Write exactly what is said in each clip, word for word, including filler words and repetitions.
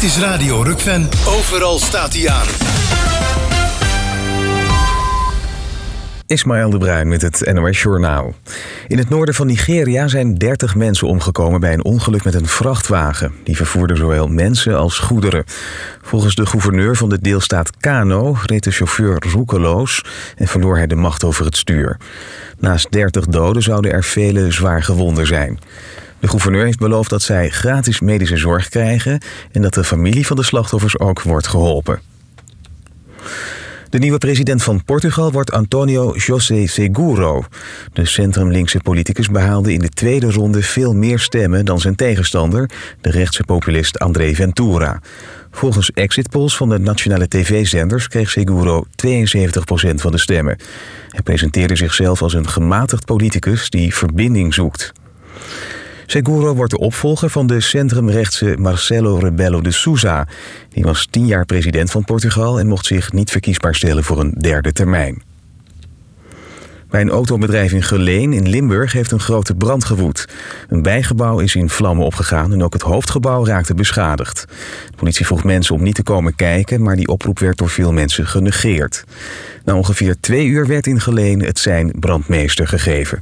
is Radio Rukven. Overal staat hij aan. Ismaël de Bruin met het N O S Journaal. In het noorden van Nigeria zijn dertig mensen omgekomen bij een ongeluk met een vrachtwagen. Die vervoerde zowel mensen als goederen. Volgens de gouverneur van de deelstaat Kano reed de chauffeur roekeloos en verloor hij de macht over het stuur. Naast dertig doden zouden er vele zwaar gewonden zijn. De gouverneur heeft beloofd dat zij gratis medische zorg krijgen en dat de familie van de slachtoffers ook wordt geholpen. De nieuwe president van Portugal wordt António José Seguro. De centrumlinkse politicus behaalde in de tweede ronde veel meer stemmen dan zijn tegenstander, de rechtse populist André Ventura. Volgens exit polls van de nationale tv-zenders kreeg Seguro tweeënzeventig procent van de stemmen. Hij presenteerde zichzelf als een gematigd politicus die verbinding zoekt. Seguro wordt de opvolger van de centrumrechtse Marcelo Rebelo de Sousa. Die was tien jaar president van Portugal en mocht zich niet verkiesbaar stellen voor een derde termijn. Bij een autobedrijf in Geleen in Limburg heeft een grote brand gewoed. Een bijgebouw is in vlammen opgegaan en ook het hoofdgebouw raakte beschadigd. De politie vroeg mensen om niet te komen kijken, maar die oproep werd door veel mensen genegeerd. Na ongeveer twee uur werd in Geleen het sein brandmeester gegeven.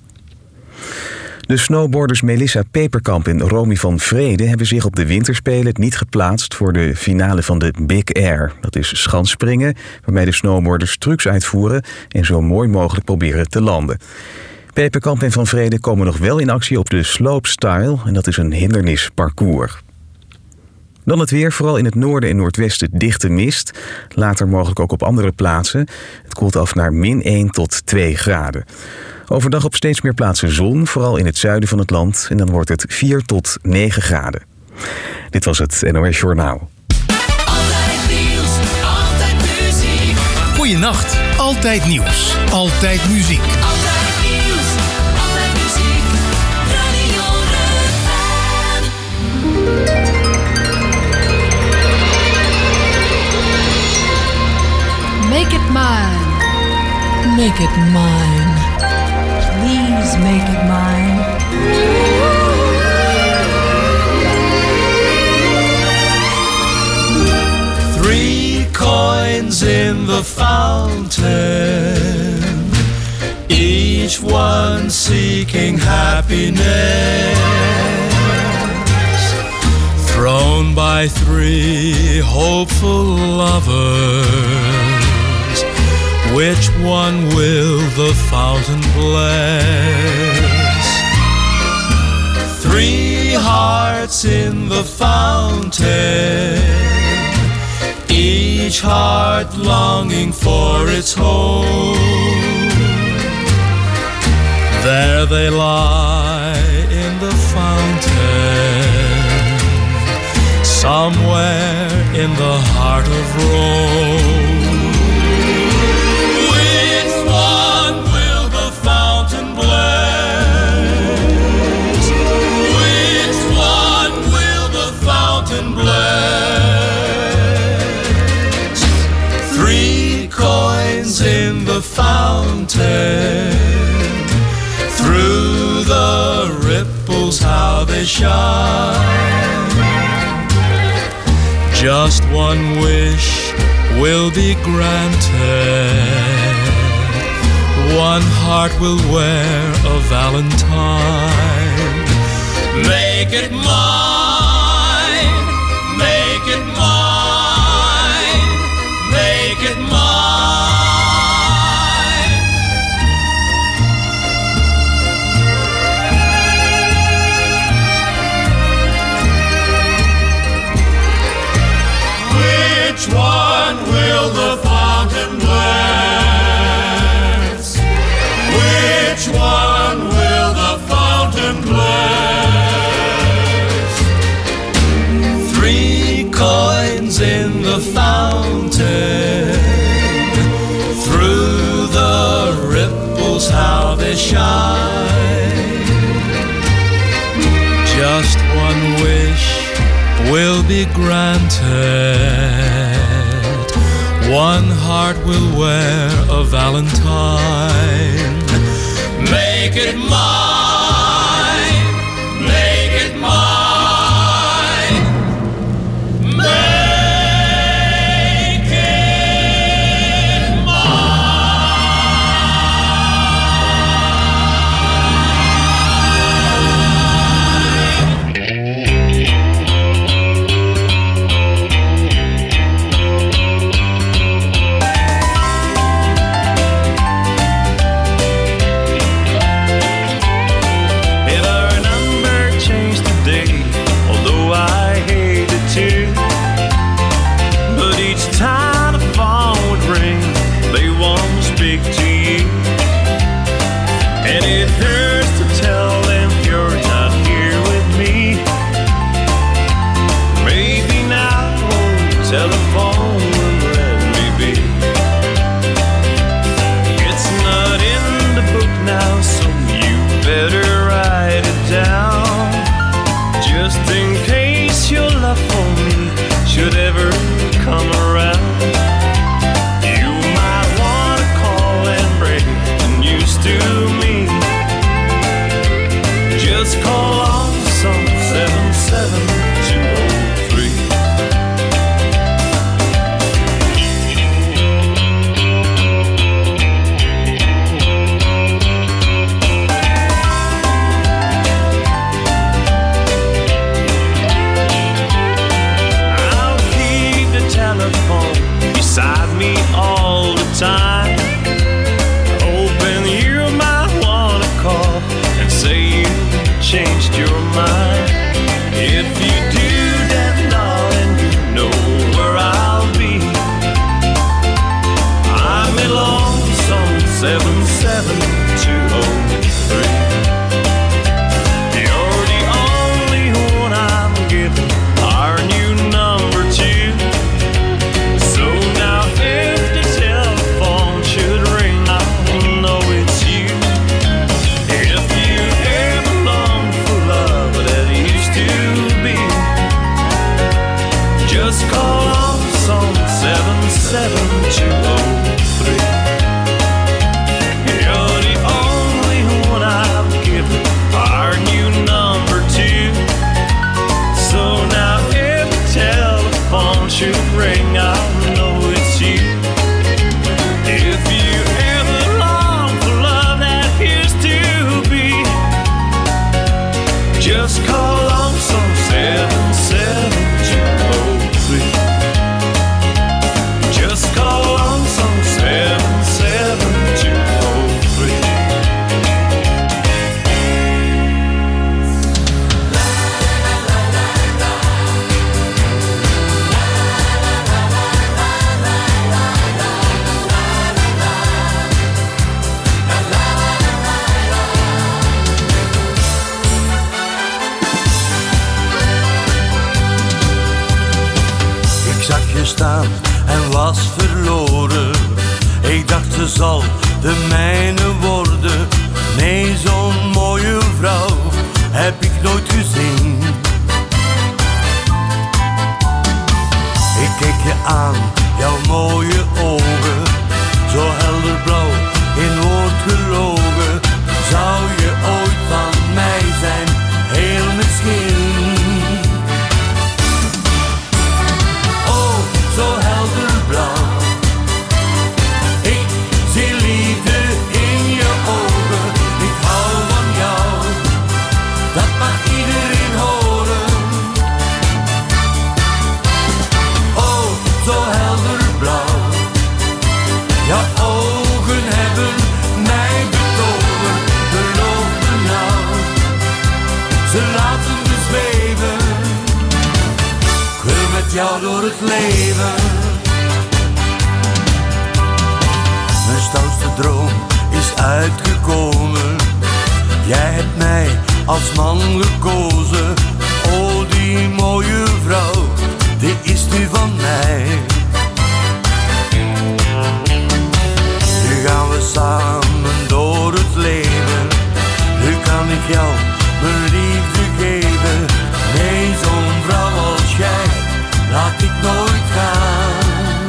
De snowboarders Melissa Peperkamp en Romy van Vrede hebben zich op de winterspelen niet geplaatst voor de finale van de Big Air. Dat is schansspringen, waarbij de snowboarders trucs uitvoeren en zo mooi mogelijk proberen te landen. Peperkamp en Van Vrede komen nog wel in actie op de slopestyle en dat is een hindernisparcours. Dan het weer, vooral in het noorden en noordwesten dichte mist. Later mogelijk ook op andere plaatsen. Het koelt af naar min één tot twee graden. Overdag op steeds meer plaatsen zon, vooral in het zuiden van het land. En dan wordt het vier tot negen graden. Dit was het N O S Journaal. Altijd nieuws, altijd muziek. Goeienacht, altijd nieuws, altijd muziek. Altijd nieuws, altijd muziek. Radio Rukven. Make it mine. Make it mine. Please make it mine. Three coins in the fountain, each one seeking happiness, thrown by three hopeful lovers. Which one will the fountain bless? Three hearts in the fountain, each heart longing for its home. There they lie in the fountain, somewhere in the heart of Rome. In the fountain, through the ripples how they shine. Just one wish will be granted, one heart will wear a valentine. Make it mine, make it mine, make it mine. Which one will the fountain bless? Which one will the fountain bless? Three coins in the fountain, through the ripples how they shine. Just one wish will be granted, one heart will wear a valentine. Make it mine, make it mine, make staan en was verloren. Ik dacht ze zal de mijne worden. Nee, zo'n mooie vrouw heb ik nooit gezien. Ik keek je aan, jouw mooie ogen, zo helder blauw, geen woord gelogen. Zou je ooit van mij zijn, heel misschien. Oh, zo helder blauw. Ik zie liefde in je ogen. Ik hou van jou, dat mag iedereen horen. Oh, zo helder blauw. Jouw ogen hebben mij betoverd. Geloof me nou, ze laten me zweven. Ik wil met jou door het leven. Mijn stoutste droom is uitgekomen. Jij hebt mij als man gekozen. Oh, die mooie vrouw, die is nu van mij. Nu gaan we samen door het leven. Nu kan ik jou mijn liefde geven. Nee, zo'n vrouw als jij laat ik nooit gaan.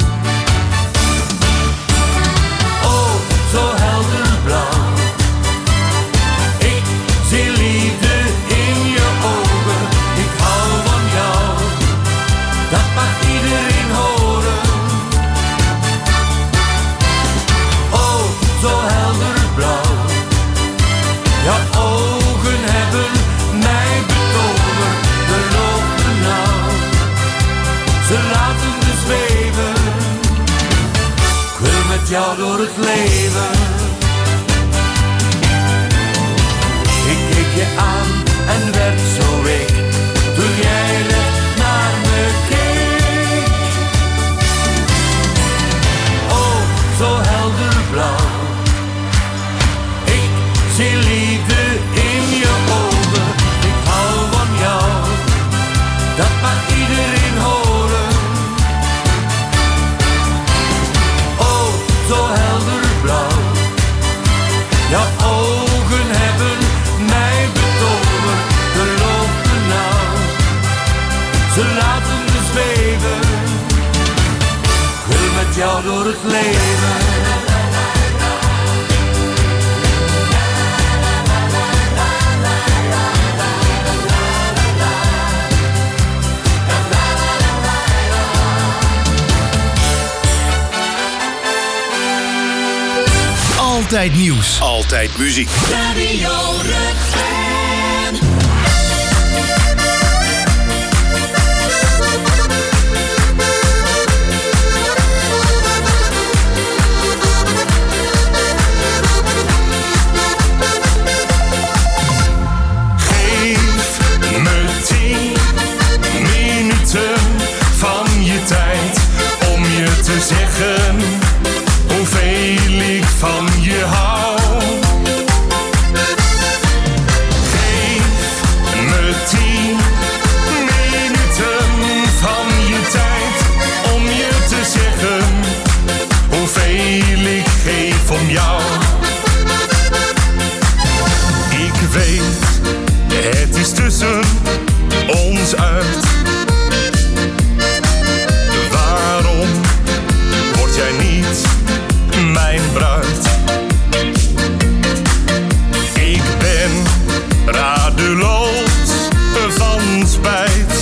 Oh, zo helder blauw. Ik zie liefde in je ogen. Ik hou van jou, dat mag iedereen horen. Oh, zo helder blauw. Jouw ogen hebben mij betoverd. Geloof me nou, ze laten me zweven. Ik wil met jou door het leven. Ik keek je aan en werd zo week toen jij recht naar me keek. Oh, zo helder blauw. Ik zie liefde in je ogen. Ik hou van jou, dat mag iedereen horen. Oh, zo helder blauw. Jouw ogen hebben mij betoverd. Geloof me nou, ze laten me zweven. Ik wil met jou door het leven. Altijd nieuws. Altijd muziek. Radio Refrein. Geef me tien minuten van je tijd om je te zeggen hoeveel ik van je hou. Geef me tien minuten van je tijd om je te zeggen hoeveel ik geef om jou. Ik weet, het is tussen ons uit. Waarom word jij niet mijn bruid? Ik ben radeloos van spijt,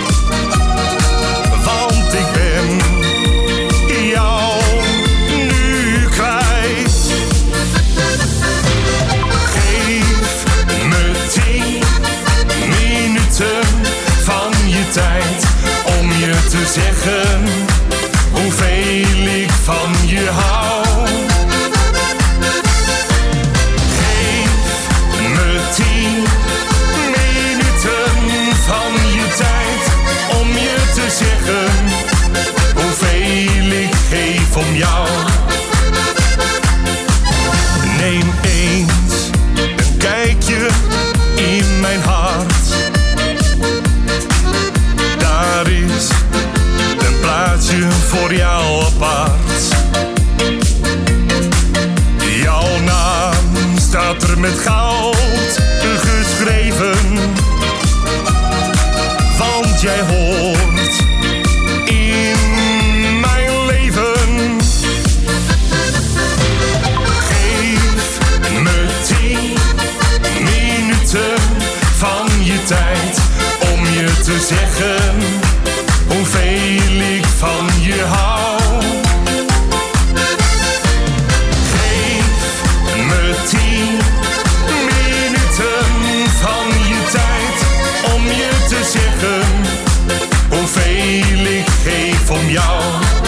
want ik ben jou nu kwijt. Geef me tien minuten van je tijd om je te zeggen hoeveel ik van je hou. Geef me tien minuten van je tijd om je te zeggen hoeveel ik geef om jou. Neem eens een kijkje in mijn hart. Daar is een plaatje je tijd om je te zeggen hoeveel ik van je hou. Geef me tien minuten van je tijd om je te zeggen hoeveel ik geef om jou.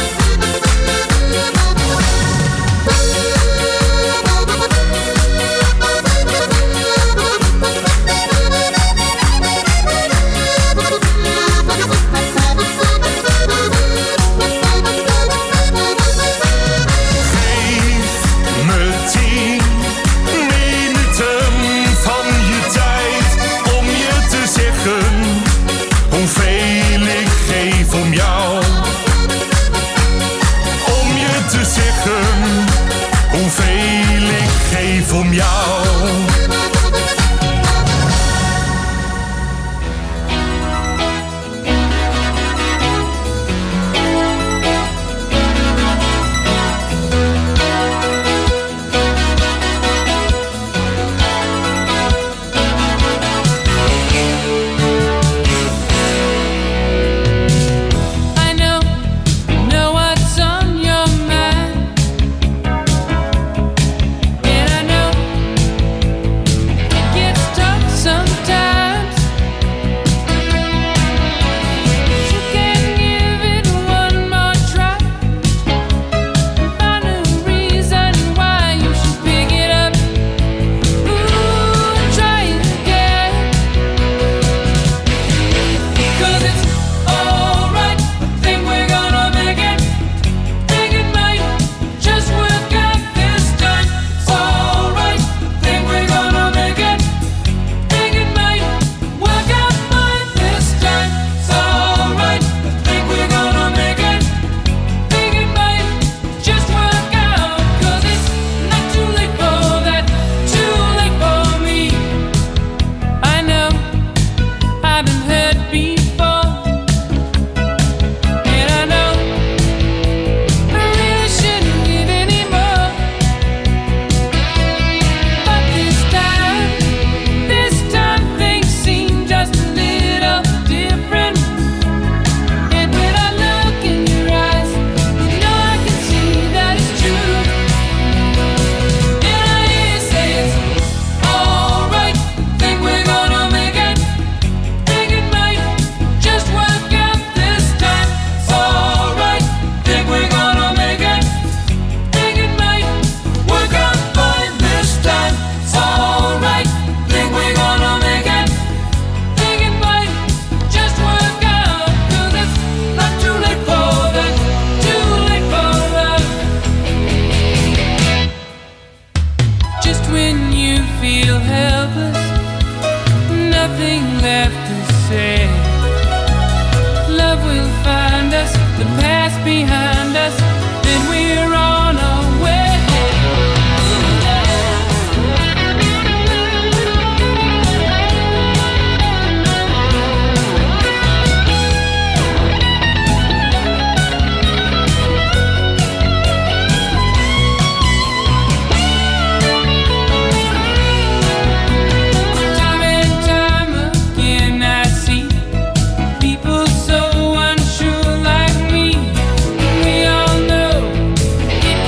Hoeveel ik geef om jou. Om je te zeggen hoeveel ik geef om jou. So unsure like me, we all know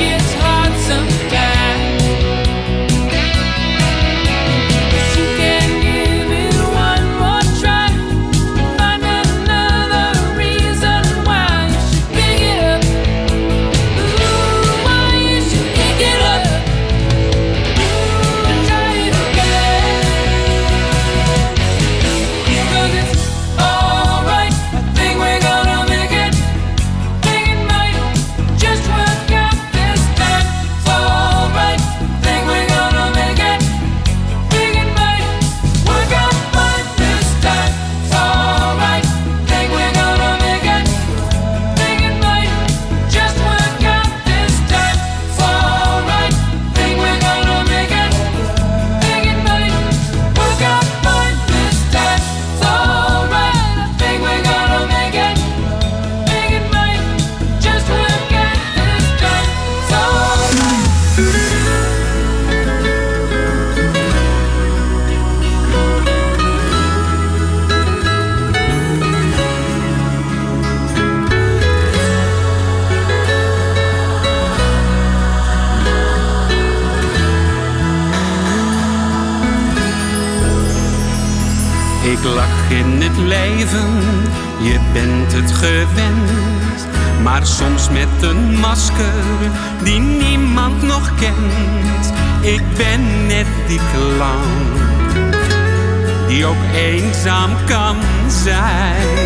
Ik lach in het leven, je bent het gewend. Maar soms met een masker die niemand nog kent. Ik ben net die clown die ook eenzaam kan zijn.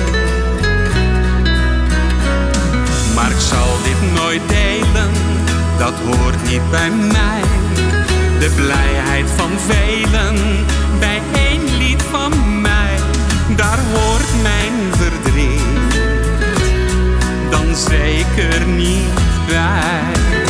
Maar ik zal dit nooit delen, dat hoort niet bij mij. De blijheid van velen bij één lied van mij. Daar hoort mijn verdriet dan zeker niet bij.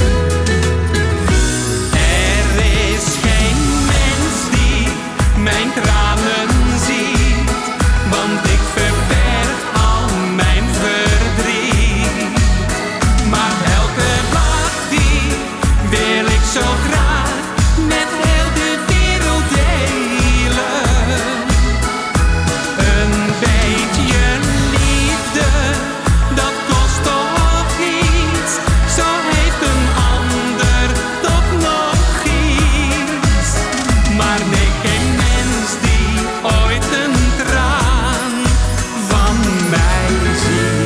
Er is geen mens die mijn tranen ziet, want ik verberg al mijn verdriet. Maar elke lach die wil ik zo graag met heel de wereld delen. Een beetje liefde, dat kost toch iets. Zo heeft een ander toch nog iets. Maar nee, geen mens die ooit een traan van mij ziet.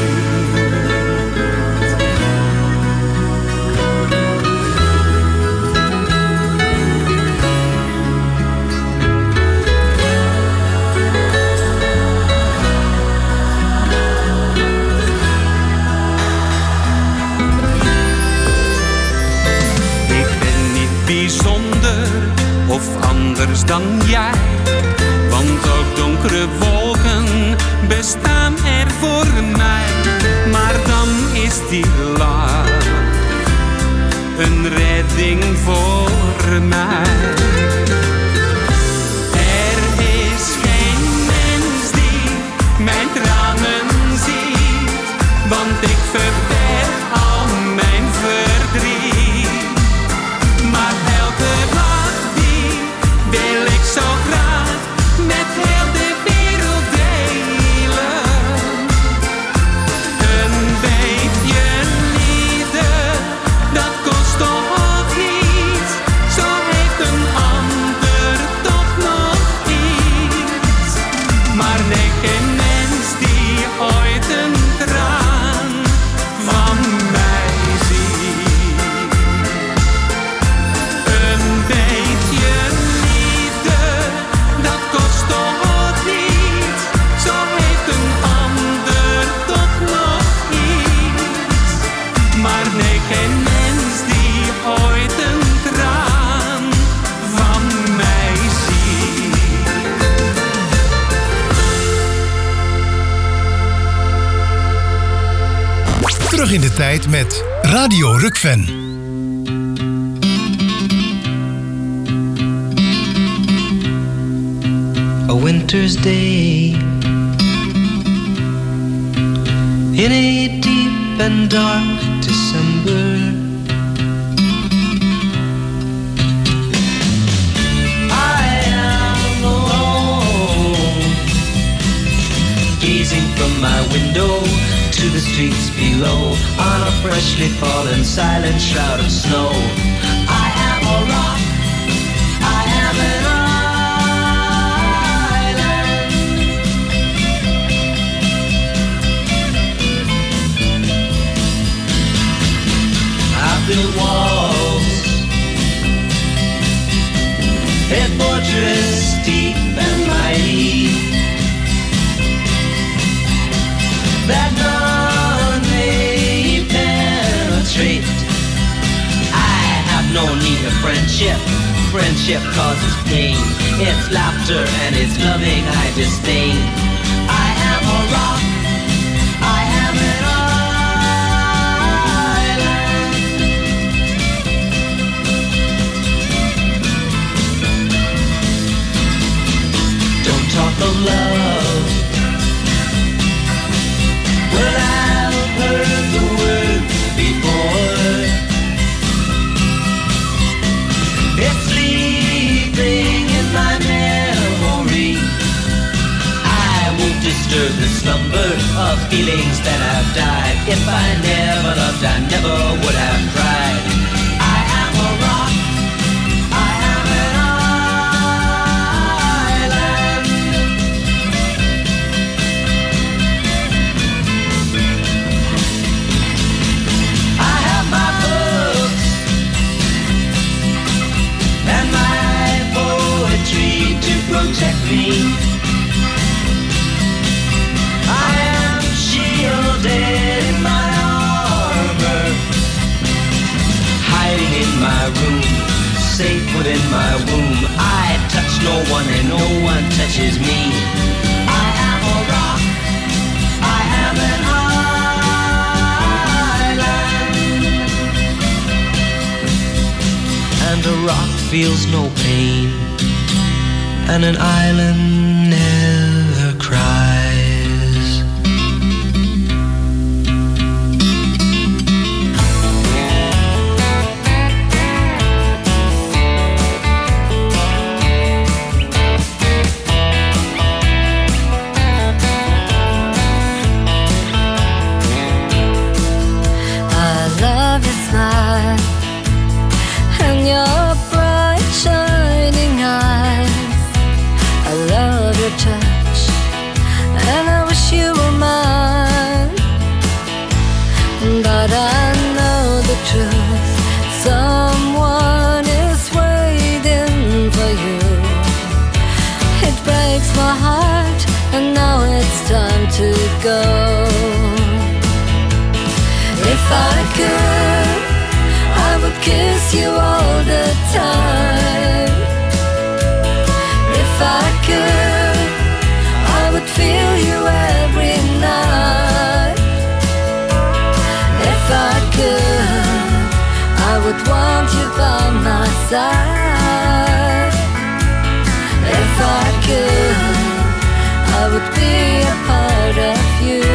Ik ben niet bijzonder of anders dan jij, want ook donkere wolken bestaan er voor mij. Maar dan is die lach een redding voor mij. Er is geen mens die mijn tranen ziet, want ik verberg al mijn verdriet. Maar elke lach die wil ik zo graag met heel de wereld delen. Een beetje liefde, dat kost toch iets. Zo heeft een ander toch nog iets. Maar nee, geen mens die ooit een traan van mij ziet. Een beetje liefde, dat kost toch iets. Zo heeft een ander toch nog iets. Maar nee, geen mens die ooit een traan van mij ziet. Terug in de tijd met Radio Rukven. A winter's day in a deep and dark December. I am alone, gazing from my window to the streets below, on a freshly fallen silent shroud of snow. I am a rock, I am an island. I built walls, a fortress deep and mighty, that none may penetrate. I have no need of friendship. Friendship causes pain. It's laughter and it's loving I disdain. I am a rock, I am an island. Don't talk of love, well, I've heard the word before. It's sleeping in my memory. I won't disturb the slumber of feelings that have died. If I never loved, I never would have cried. I am a rock, I am an island. protect me. I am shielded in my armor, hiding in my room, safe within my womb. I touch no one and no one touches me. I am a rock, I am an island, and a rock feels no pain, and an island never cries. Your bright shining eyes, I love your touch, and I wish you were mine. But I know the truth, someone is waiting for you. It breaks my heart, and now it's time to go. If I could, I would kiss you all the time. If I could, I would feel you every night. If I could, I would want you by my side. If I could, I would be a part of you.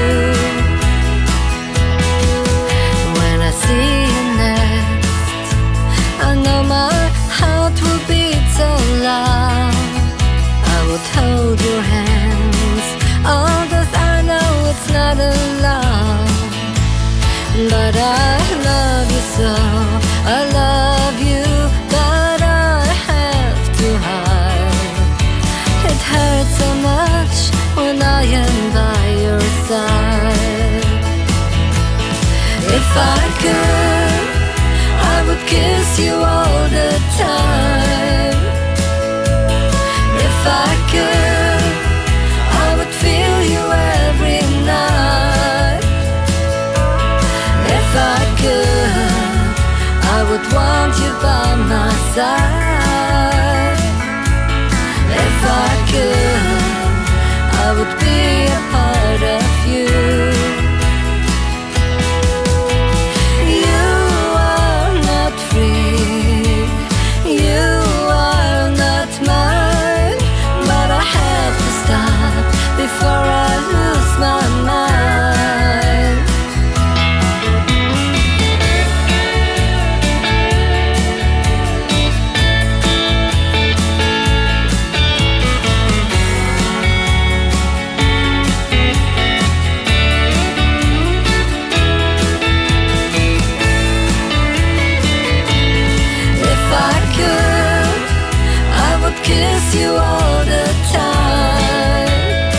When I see you next, I know my heart will beat so loud. I would hold your hands, although I know it's not allowed. But I love you so, I love you, but I have to hide. It hurts so much when I am by your side. If I could, I would kiss you all the time. If I could, I would feel you every night. If I could, I would want you by my side. If I could, I would be a part of you. Before I lose my mind. If I could, I would kiss you all the time.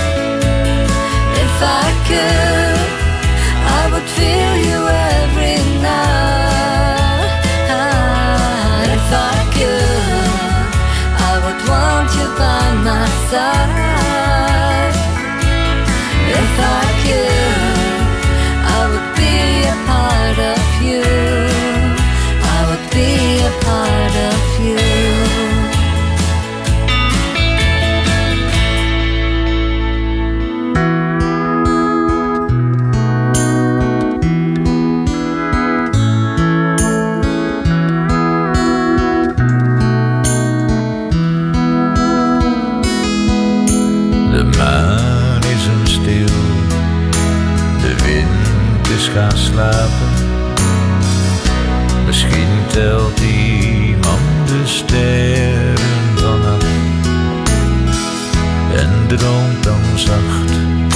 If I could, I would feel you every night. If I could, I would want you by my side. If I could, I would be a part of you. I would be a part of you. Gaan slapen. Misschien telt iemand de sterren vanaf en droomt dan zacht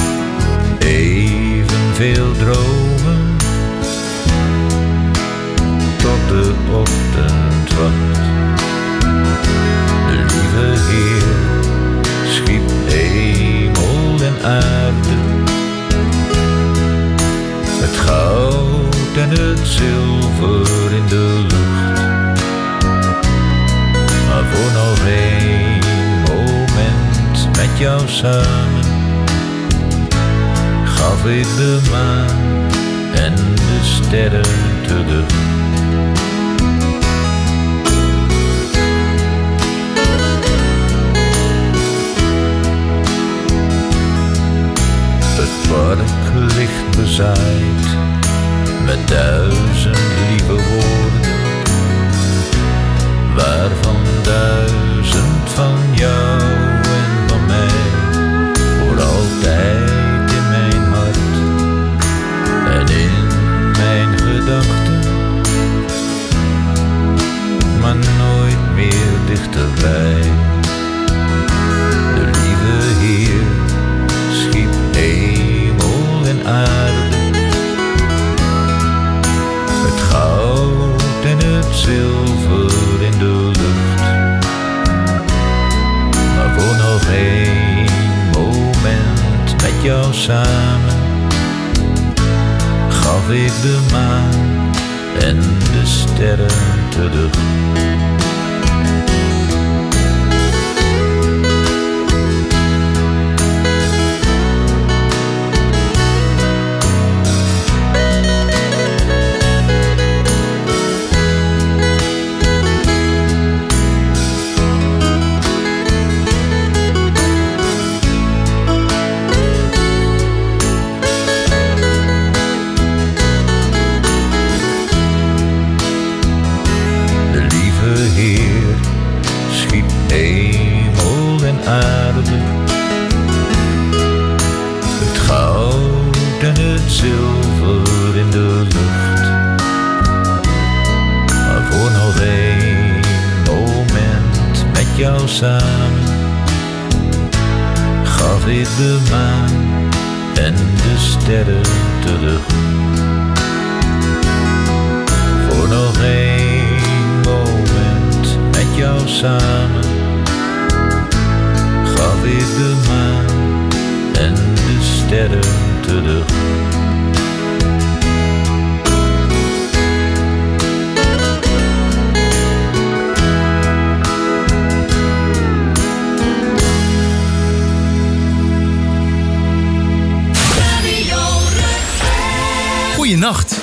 evenveel dromen tot de ochtend wacht. De lieve Heer schiep hemel en aarde, het goud en het zilver in de lucht. Maar voor nog één moment jou samen gaf ik de maan en de sterren terug. Het park ligt bezaaid met duizend lieve woorden, waarvan duizend van jou en van mij, voor altijd in mijn hart en in mijn gedachten, maar nooit meer dichterbij. De lieve Heer schiep hemel en aarde, het goud en het zilver in de lucht, maar voor nog één moment met jou samen gaf ik de maan en de sterren terug. Het goud en het zilver in de lucht, maar voor nog één moment met jou samen gaf ik de maan en de sterren terug. Voor nog één moment met jou samen gaf ik de maan en de sterren terug. Goeienacht.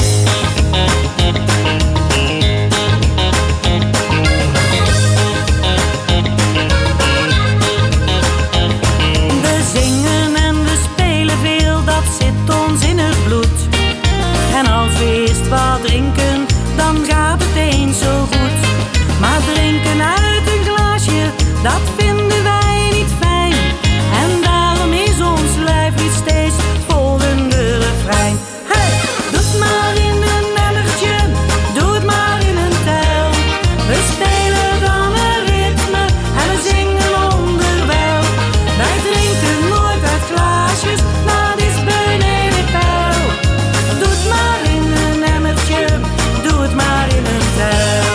Wat drinken, dan gaat het eens zo goed. Maar drinken uit een glaasje, dat vinden wij niet fijn. En daarom is ons lijf niet steeds het volgende refrein. Hey, doe het maar in een emmertje, doe het maar in een tel. We spelen dan een ritme en we zingen onderwijl. Wij drinken nooit uit glaasjes, dat is beneden peil. Doe het maar in een emmertje, doe het maar in een tel.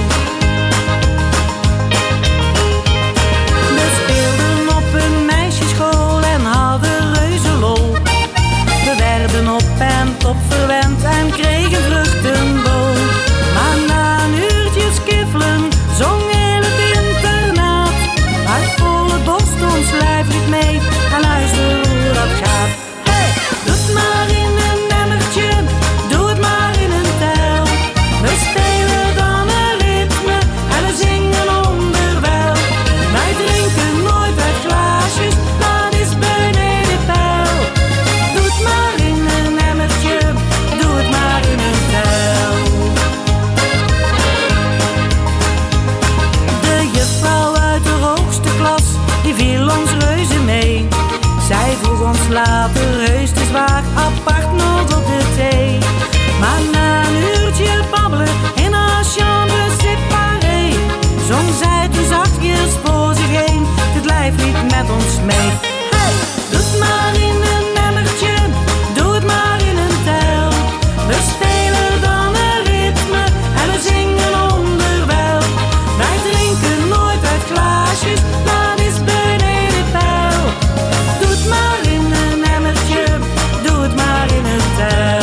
We speelden op een meisjesschool en hadden reuze lol. We werden op en top verwend en kregen vruchtenbol. Maar na een uurtje skiffelen zong in het internaat. Uit volle borst ons lijf liep mee en luister hoe dat gaat. Hey, doe het maar in een emmertje, doe het maar in een tel. We spelen dan een ritme en we zingen onderwijl. Wij drinken nooit uit glaasjes, dat is beneden peil. Doe het maar in een emmertje, doe het maar in een tel. De juffrouw uit de hoogste klas, die viel ons reuze mee. Zij vroeg ons later heus te zwaar apart nog op de thee. Maar na een uurtje babbelen in haar chambre séparée, zong zij toen zachtjes voor zich heen, het lijf liep met ons mee. Hey, doe het maar in een emmertje, doe het maar in een tel. We spelen dan een ritme en we zingen onderwijl. Wij drinken nooit uit glaasjes, dat is beneden peil. Doe het maar in een emmertje, doe het maar in een tel.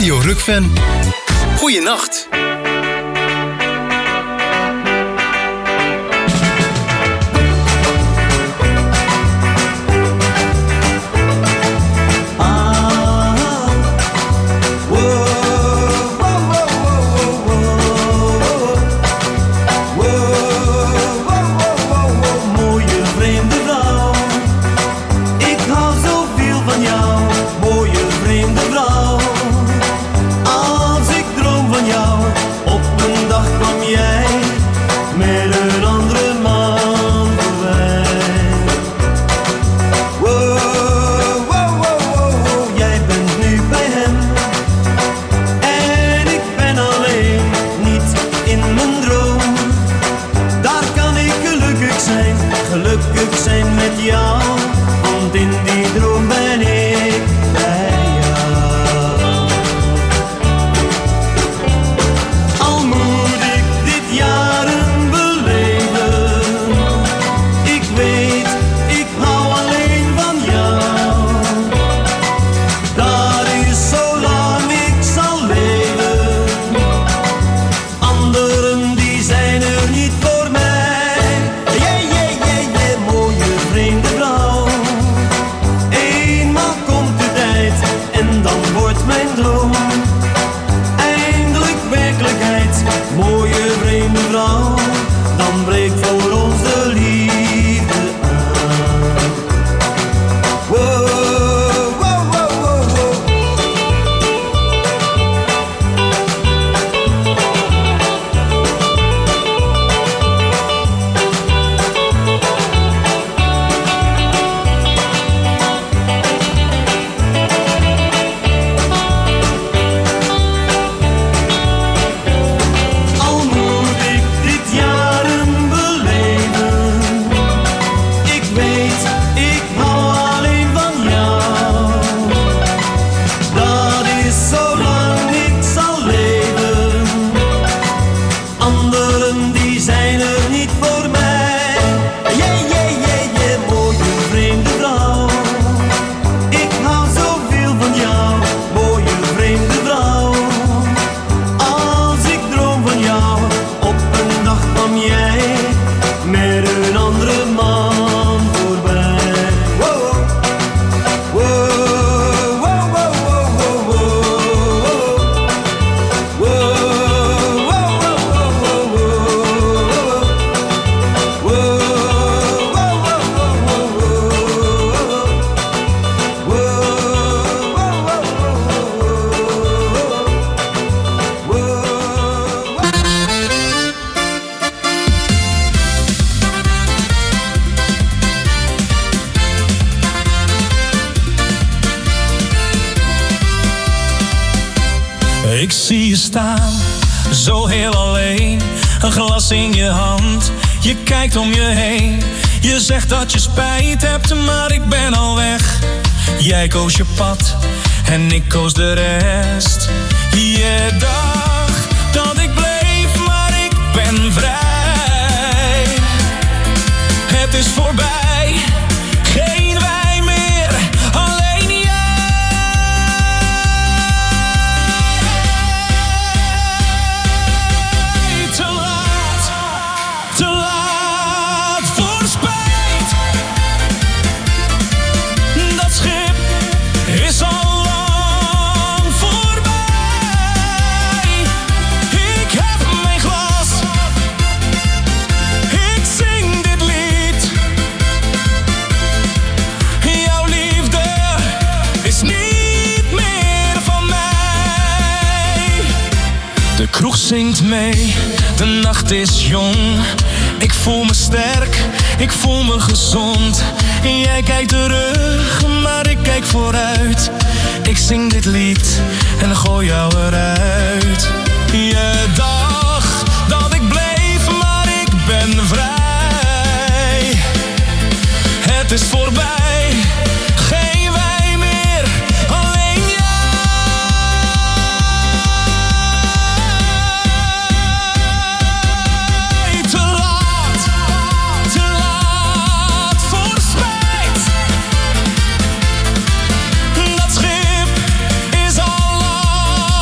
Radio Rukven. Goeienacht. Ik zie je staan, zo heel alleen. Een glas in je hand, je kijkt om je heen. Je zegt dat je spijt hebt, maar ik ben al weg. Jij koos je pad en ik koos de rest. Je dacht dat ik bleef, maar ik ben vrij. Het is voorbij, geen wij meer, alleen jij. Te laat, te laat voor spijt. Dat schip is al lang voorbij. Ik heb mijn glas, ik zing dit lied. Jouw liefde is niet meer van mij. De kroeg zingt mee, de nacht is jong. Ik voel me sterk, ik voel me gezond. Jij kijkt terug, maar ik kijk vooruit. Ik zing dit lied en gooi jou eruit. Je dacht dat ik bleef, maar ik ben vrij. Het is voorbij, geen wij meer, alleen jij. Te laat, te laat voor spijt. Dat schip is al lang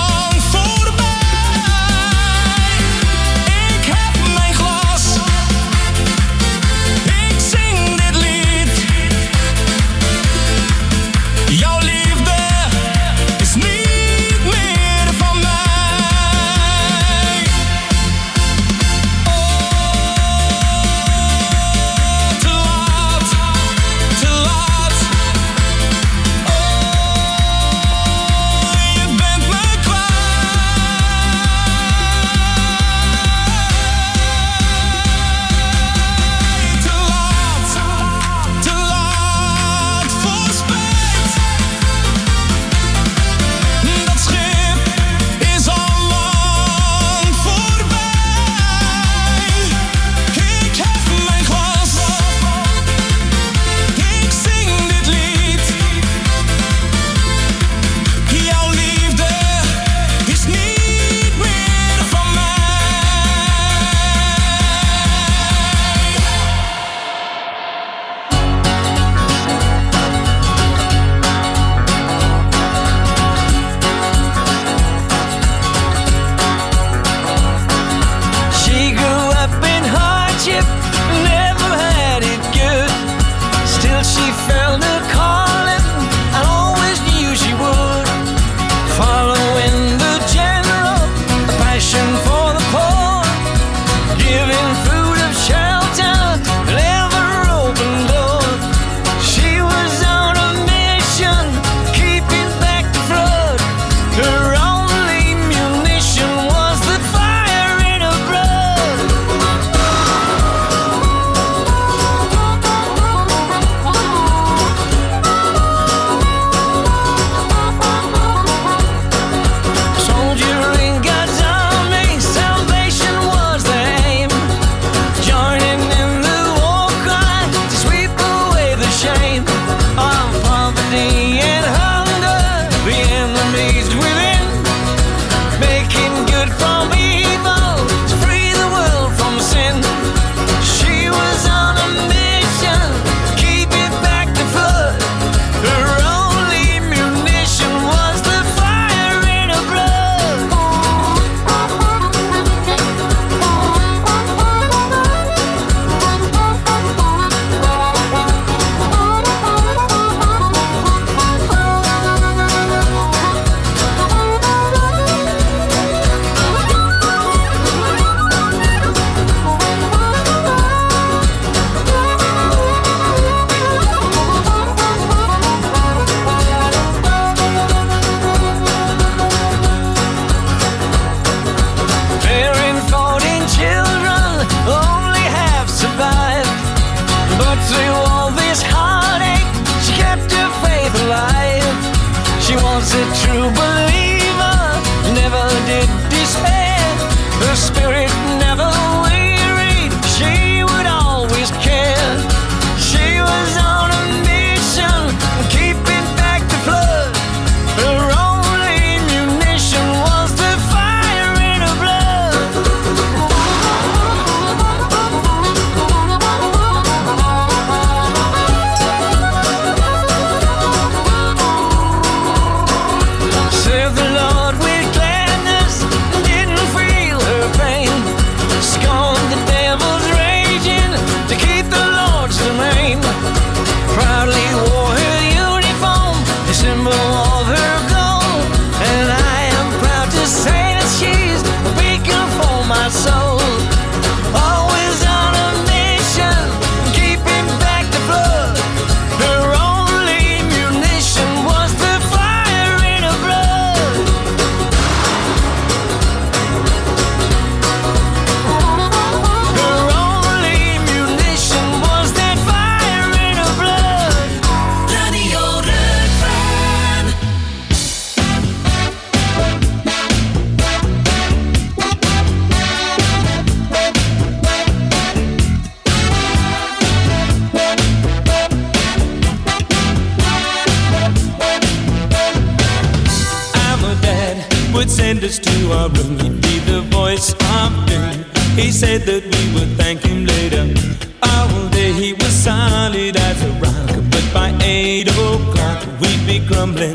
into our room, he'd be the voice of doom. He said that we would thank him later. All day he was solid as a rock, but by eight o'clock we'd be grumbling.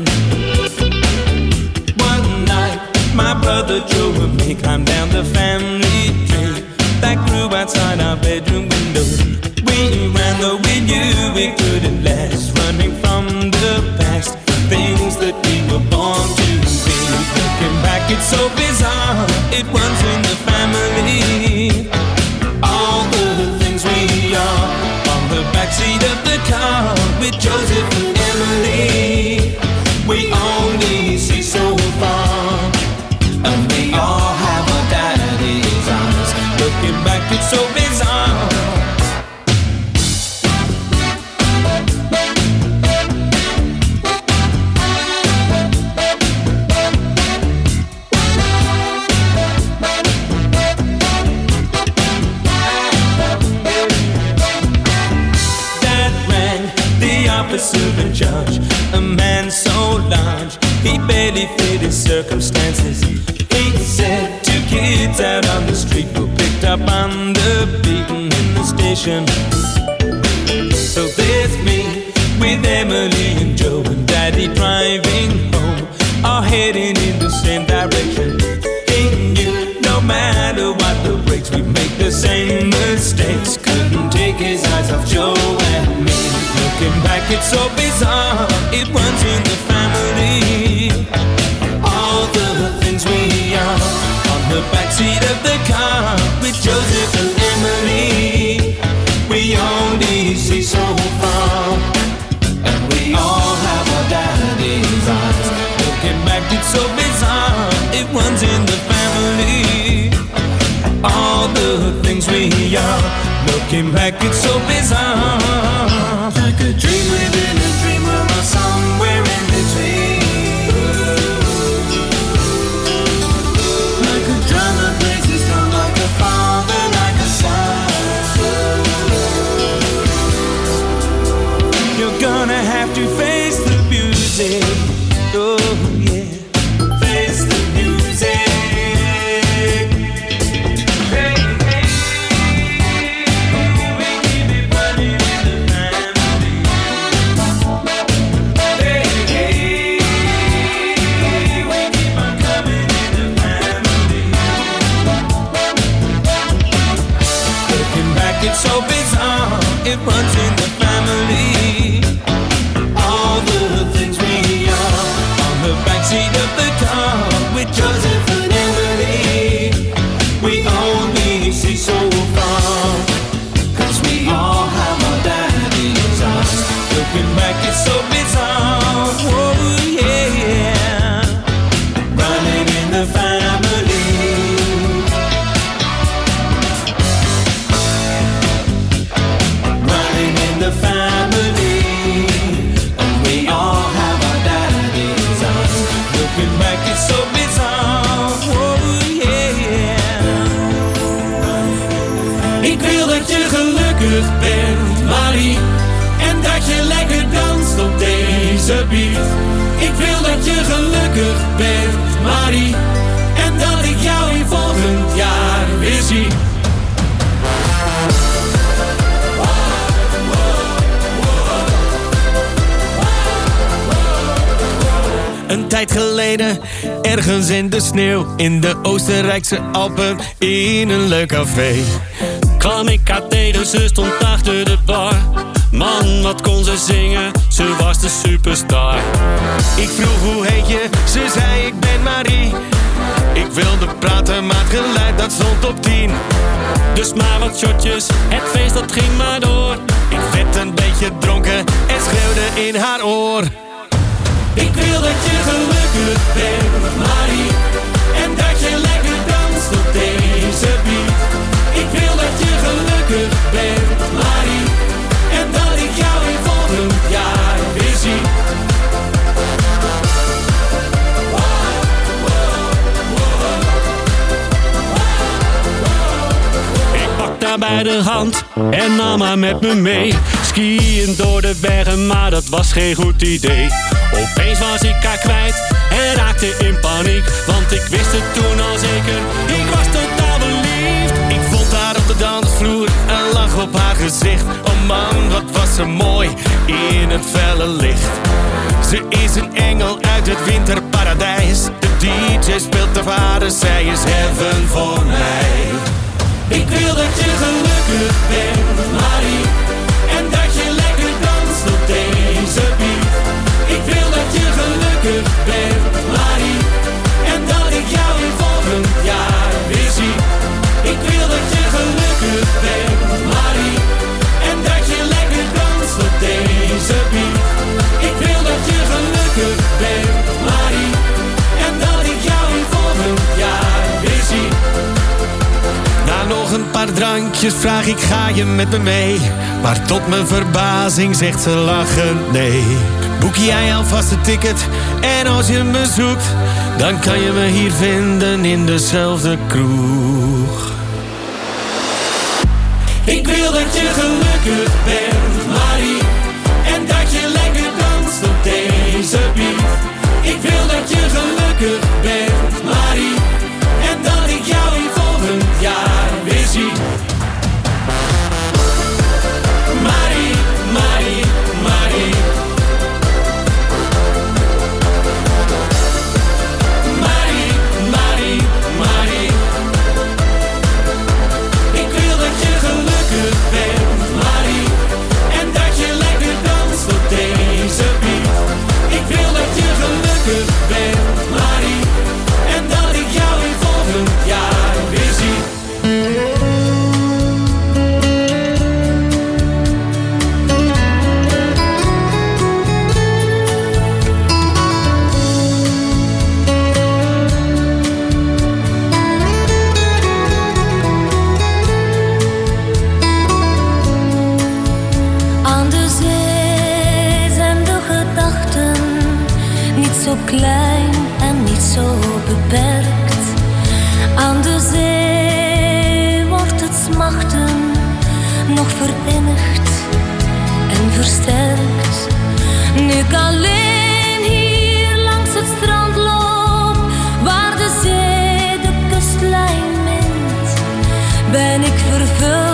One night my brother Joe and me climbed down the family tree that grew outside our bedroom window. We ran though we knew we couldn't last, running from the past, things that we were born to be. Looking back it's so bizarre, it runs in the family. All the things we are on the backseat of the car with Joseph and Emily. We only see so far, and we all have our daddy's eyes. Looking back it's so bizarre. Officer in charge, a man so large he barely fit his circumstances. He said two kids out on the street were picked up on the beaten in the station. So there's me with Emily and Joe and Daddy driving home, all heading in the same direction. He knew no matter what the brakes, we'd make the same mistakes. Couldn't take his eyes off Joe and me. Looking back it's so bizarre, it runs in the family. All the things we are on the backseat of the car with Joseph and Emily. We only see so far, and we all have our daddy's eyes. Looking back it's so bizarre, it runs in the family. All the things we are, looking back it's so bizarre. Like a dream within a dream, we're somewhere in between. Like a drum that breaks its tone, like a father, like a son. You're gonna have to face the music. Oh yeah, face the music. It's so bizarre, it runs in the family. All the things we are on the backseat of the car with Joseph and Emily. We only see so far, cause we all have our daddy's eyes. Looking back it's so bizarre, oh yeah. Running in the family. The family, and we all have our daddy's eyes. Looking back it's so bizarre, oh yeah. Ik wil dat je gelukkig bent, Marie, en dat je lekker danst op deze beat. Ik wil dat je gelukkig bent, Marie, en dat ik jou in volgend jaar weer zie. Een tijd geleden, ergens in de sneeuw, in de Oostenrijkse Alpen, in een leuk café, kwam ik haar tegen, ze stond achter de bar. Man, wat kon ze zingen, ze was de superstar. Ik vroeg hoe heet je, ze zei ik ben Marie. Ik wilde praten, maar het geluid dat stond op tien. Dus maar wat shotjes, het feest dat ging maar door. Ik werd een beetje dronken en schreeuwde in haar oor. Ik wil dat je gelukkig bent, Marie, en dat je lekker danst op deze beat. Ik wil dat je gelukkig bent, Marie, en dat ik jou in volgend jaar weer zie. Ik pakte haar bij de hand en nam haar met me mee. skiën door de bergen, maar dat was geen goed idee. Opeens was ik haar kwijt en raakte in paniek, want ik wist het toen al zeker, ik was totaal verliefd. Ik vond haar op de dansvloer, een lach op haar gezicht. Oh man, wat was ze mooi in het felle licht. Ze is een engel uit het winterparadijs. De D J speelt de vader, zij is heaven voor mij. Ik wil dat je gelukkig bent, Marie, en dat je lekker danst op deze beat. Ik wil dat je gelukkig bent, Marie, en dat ik jou in volgend jaar weer zie. Ik wil dat je gelukkig bent, Marie, en dat je lekker danst op deze beat. Ik wil dat je gelukkig bent, Marie, en dat ik jou in volgend jaar weer zie. Na nog een paar drankjes vraag ik, ga je met me mee? Maar tot mijn verbazing zegt ze lachend nee. Boek jij alvast een ticket en als je me zoekt, dan kan je me hier vinden in dezelfde kroeg. Ik wil dat je gelukkig bent,